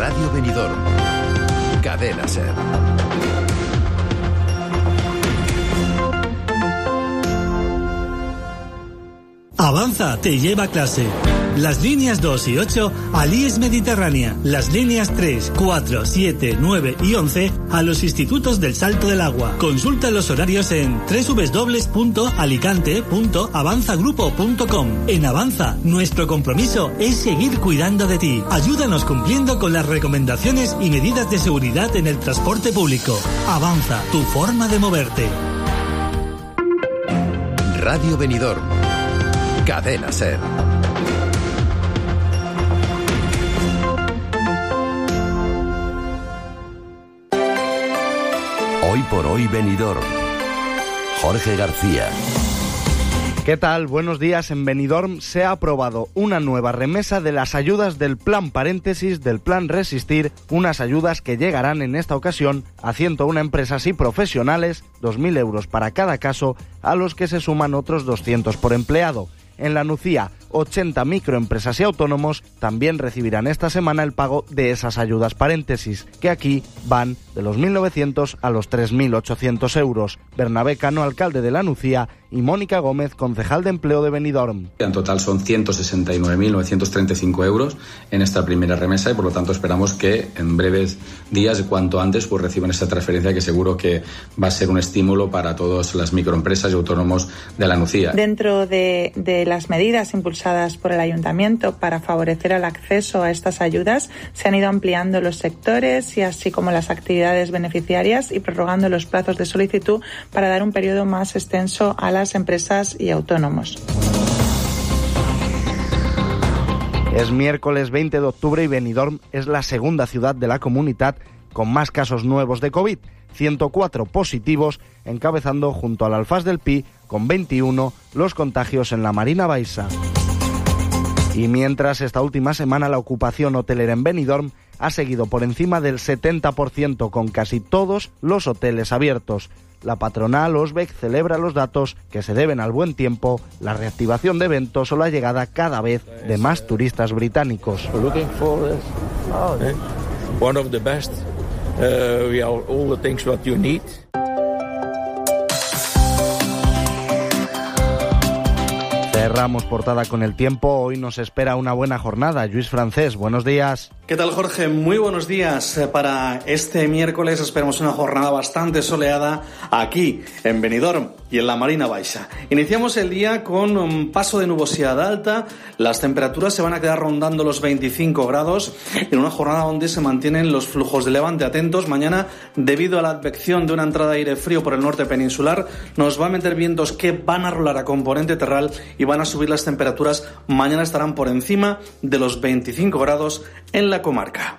Radio Benidorm. Cadena SER. Avanza te lleva a clase. Las líneas 2 y 8 al IES Mediterránea. Las líneas 3, 4, 7, 9 y 11 a los institutos del Salto del Agua. Consulta los horarios en www.alicante.avanzagrupo.com. En Avanza, nuestro compromiso es seguir cuidando de ti. Ayúdanos cumpliendo con las recomendaciones y medidas de seguridad en el transporte público. Avanza, tu forma de moverte. Radio Benidorm. Cadena SER. Hoy por hoy Benidorm. Jorge García. ¿Qué tal? Buenos días. En Benidorm se ha aprobado una nueva remesa de las ayudas del Plan Paréntesis del Plan Resistir, unas ayudas que llegarán en esta ocasión a 101 empresas y profesionales, 2.000 euros para cada caso, a los que se suman otros 200 por empleado. En la Nucía, 80 microempresas y autónomos también recibirán esta semana el pago de esas ayudas paréntesis, que aquí van de los 1.900 a los 3.800 euros. Bernabé Cano, alcalde de la Nucía, y Mónica Gómez, concejal de empleo de Benidorm. En total son 169.935 euros en esta primera remesa y por lo tanto esperamos que en breves días, cuanto antes, pues reciban esta transferencia que seguro que va a ser un estímulo para todas las microempresas y autónomos de la Nucía. Dentro de las medidas impulsadas por el Ayuntamiento para favorecer el acceso a estas ayudas, se han ido ampliando los sectores y así como las actividades beneficiarias y prorrogando los plazos de solicitud para dar un periodo más extenso a las empresas y autónomos. Es miércoles 20 de octubre y Benidorm es la segunda ciudad de la comunidad con más casos nuevos de COVID. 104 positivos, encabezando junto al Alfaz del Pi con 21 los contagios en la Marina Baixa. Y mientras esta última semana la ocupación hotelera en Benidorm ha seguido por encima del 70% con casi todos los hoteles abiertos. La patronal Osbeck celebra los datos que se deben al buen tiempo, la reactivación de eventos o la llegada cada vez de más turistas británicos. One of the best. We have all the things what you need. Cerramos portada con el tiempo. Hoy nos espera una buena jornada. Lluís Francés, buenos días. ¿Qué tal, Jorge? Muy buenos días. Para este miércoles esperamos una jornada bastante soleada aquí en Benidorm y en la Marina Baixa. Iniciamos el día con un paso de nubosidad alta. Las temperaturas se van a quedar rondando los 25 grados en una jornada donde se mantienen los flujos de levante. Atentos, mañana, debido a la advección de una entrada de aire frío por el norte peninsular, nos va a meter vientos que van a rolar a componente terral y van a subir las temperaturas. Mañana estarán por encima de los 25 grados en la comarca.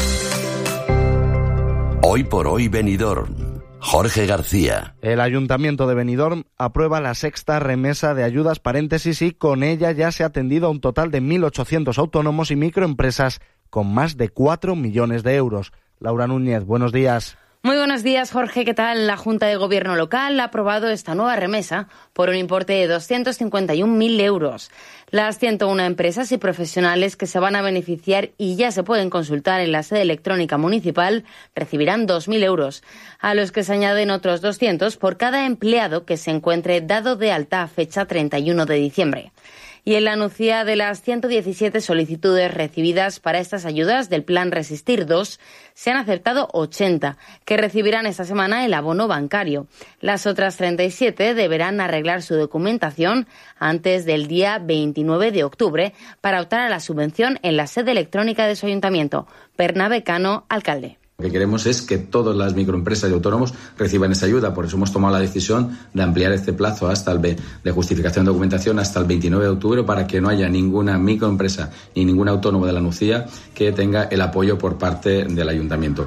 Hoy por hoy Benidorm. Jorge García. El Ayuntamiento de Benidorm aprueba la sexta remesa de ayudas paréntesis y con ella ya se ha atendido a un total de 1.800 autónomos y microempresas con más de 4 millones de euros. Laura Núñez, buenos días. Muy buenos días, Jorge. ¿Qué tal? La Junta de Gobierno local ha aprobado esta nueva remesa por un importe de 251.000 euros. Las 101 empresas y profesionales que se van a beneficiar y ya se pueden consultar en la sede electrónica municipal recibirán 2.000 euros, a los que se añaden otros 200 por cada empleado que se encuentre dado de alta a fecha 31 de diciembre. Y en la Nucía, de las 117 solicitudes recibidas para estas ayudas del Plan Resistir 2, se han aceptado 80, que recibirán esta semana el abono bancario. Las otras 37 deberán arreglar su documentación antes del día 29 de octubre para optar a la subvención en la sede electrónica de su ayuntamiento. Bernabé Cano, alcalde. Lo que queremos es que todas las microempresas y autónomos reciban esa ayuda. Por eso hemos tomado la decisión de ampliar este plazo de justificación de documentación hasta el 29 de octubre para que no haya ninguna microempresa ni ningún autónomo de la Nucía que tenga el apoyo por parte del Ayuntamiento.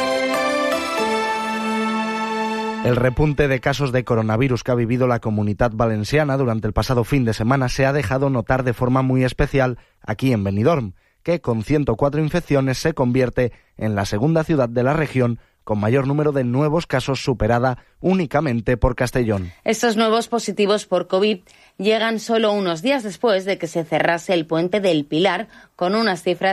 El repunte de casos de coronavirus que ha vivido la Comunitat Valenciana durante el pasado fin de semana se ha dejado notar de forma muy especial aquí en Benidorm, que con 104 infecciones se convierte en la segunda ciudad de la región con mayor número de nuevos casos, superada únicamente por Castellón. Estos nuevos positivos por COVID llegan solo unos días después de que se cerrase el puente del Pilar, con unas cifras